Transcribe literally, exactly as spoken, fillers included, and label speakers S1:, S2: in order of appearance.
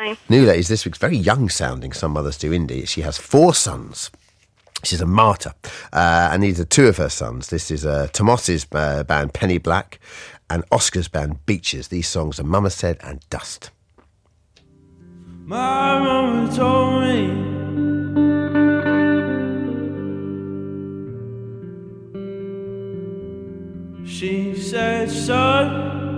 S1: morning.
S2: Nuala is this week's very young sounding, some mothers do indie. She has four sons. She's a martyr. Uh, and these are two of her sons. This is uh, Tomos's uh, band Penny Black and Oscar's band Beaches. These songs are Mama Said and Dust.
S3: My mama told me she said, son,